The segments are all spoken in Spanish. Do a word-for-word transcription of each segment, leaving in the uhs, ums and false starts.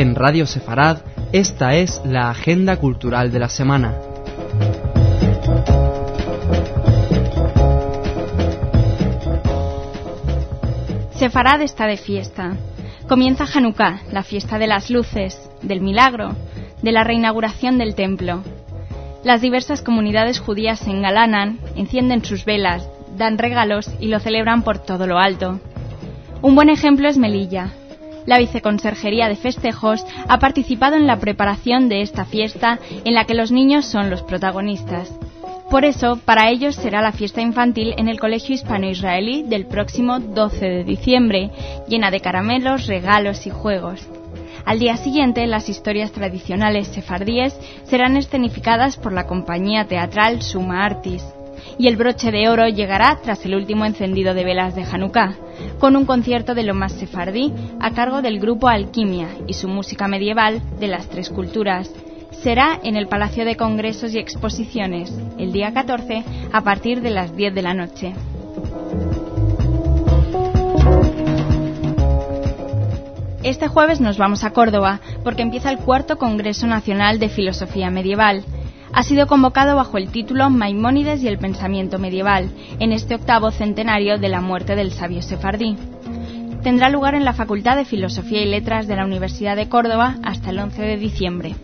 En Radio Sefarad, esta es la agenda cultural de la semana. Sefarad está de fiesta. Comienza Hanukkah, la fiesta de las luces, del milagro, de la reinauguración del templo. Las diversas comunidades judías se engalanan, encienden sus velas, dan regalos y lo celebran por todo lo alto. Un buen ejemplo es Melilla. La Viceconserjería de Festejos ha participado en la preparación de esta fiesta en la que los niños son los protagonistas. Por eso, para ellos será la fiesta infantil en el Colegio Hispano-Israelí del próximo doce de diciembre, llena de caramelos, regalos y juegos. Al día siguiente, las historias tradicionales sefardíes serán escenificadas por la compañía teatral Suma Artis. Y el broche de oro llegará tras el último encendido de velas de Hanukkah, con un concierto de lo más sefardí a cargo del grupo Alquimia y su música medieval de las tres culturas. Será en el Palacio de Congresos y Exposiciones, el día catorce, a partir de las diez de la noche. Este jueves nos vamos a Córdoba, porque empieza el cuarto Congreso Nacional de Filosofía Medieval. Ha sido convocado bajo el título Maimónides y el pensamiento medieval, en este octavo centenario de la muerte del sabio sefardí. Tendrá lugar en la Facultad de Filosofía y Letras de la Universidad de Córdoba hasta el once de diciembre.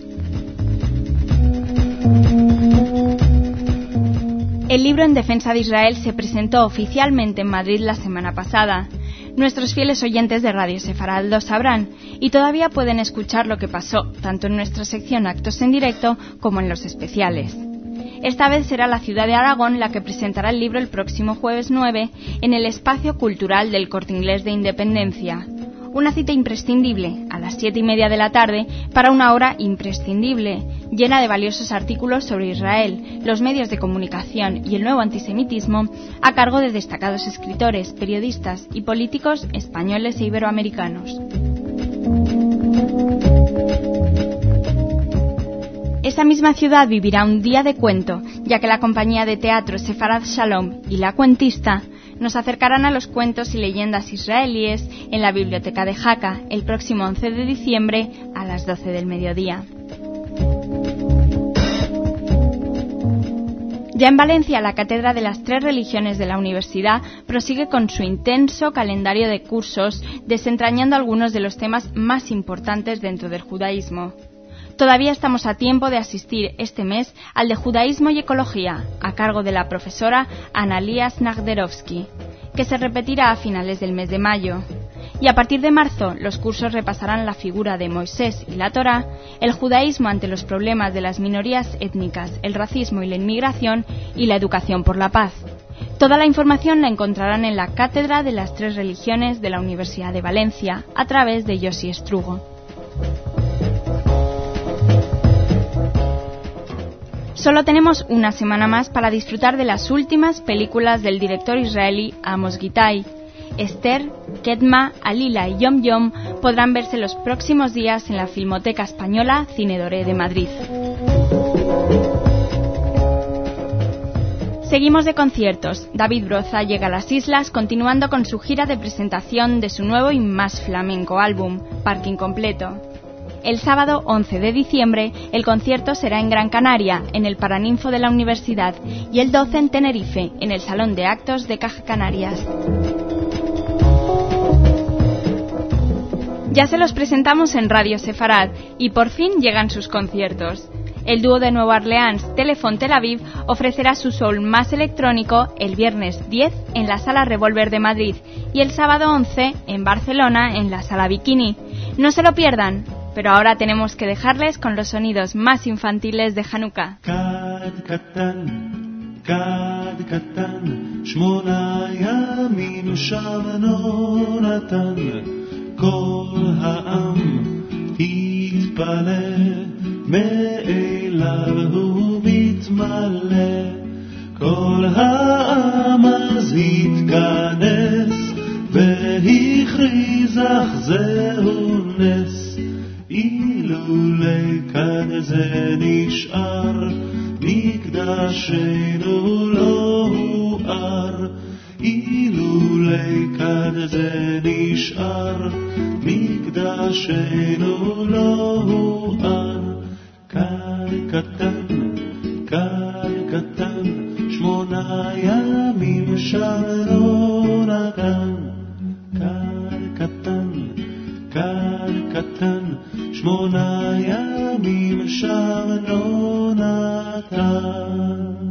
El libro En defensa de Israel se presentó oficialmente en Madrid la semana pasada. Nuestros fieles oyentes de Radio Sefarad lo sabrán y todavía pueden escuchar lo que pasó, tanto en nuestra sección Actos en Directo como en los especiales. Esta vez será la ciudad de Aragón la que presentará el libro el próximo jueves nueve en el Espacio Cultural del Corte Inglés de Independencia. Una cita imprescindible, a las siete y media de la tarde, para una hora imprescindible, llena de valiosos artículos sobre Israel, los medios de comunicación y el nuevo antisemitismo, a cargo de destacados escritores, periodistas y políticos españoles e iberoamericanos. Esa misma ciudad vivirá un día de cuento, ya que la compañía de teatro Sefarad Shalom y La Cuentista nos acercarán a los cuentos y leyendas israelíes en la biblioteca de Jaca el próximo once de diciembre a las doce del mediodía. Ya en Valencia, la Cátedra de las Tres Religiones de la Universidad prosigue con su intenso calendario de cursos, desentrañando algunos de los temas más importantes dentro del judaísmo. Todavía estamos a tiempo de asistir este mes al de Judaísmo y Ecología, a cargo de la profesora Analías Nagderovsky, que se repetirá a finales del mes de mayo. Y a partir de marzo, los cursos repasarán la figura de Moisés y la Torá, el judaísmo ante los problemas de las minorías étnicas, el racismo y la inmigración, y la educación por la paz. Toda la información la encontrarán en la Cátedra de las Tres Religiones de la Universidad de Valencia, a través de Yossi Estrugo. Solo tenemos una semana más para disfrutar de las últimas películas del director israelí Amos Gitai. Esther, Kedma, Alila y Yom Yom podrán verse los próximos días en la Filmoteca Española Cinedoré de Madrid. Seguimos de conciertos. David Broza llega a las islas continuando con su gira de presentación de su nuevo y más flamenco álbum, Parking Completo. El sábado once de diciembre, el concierto será en Gran Canaria, en el Paraninfo de la Universidad, y el doce en Tenerife, en el Salón de Actos de Caja Canarias. Ya se los presentamos en Radio Sefarad, y por fin llegan sus conciertos. El dúo de Nueva Orleans, Telefon Tel Aviv, ofrecerá su soul más electrónico el viernes diez en la Sala Revolver de Madrid y el sábado once en Barcelona en la Sala Bikini. No se lo pierdan. Pero ahora tenemos que dejarles con los sonidos más infantiles de Hanukkah. Kad katan, kad katan, shmona yamin ushavano natan, kol ha'am hitpale, me'elav hu mitmale, kol ha'am az hitkanes, vehichrizach zehu nes. אילולי כאן זה נשאר, מקדשנו לא הואר, אילולי כזה נשאר, מקדשנו לא הואר. קר קטן, קר קטן, שמונה ימים שם לא נתן. קר קטן, קר קטן, שמונה ימים שם לא נתן.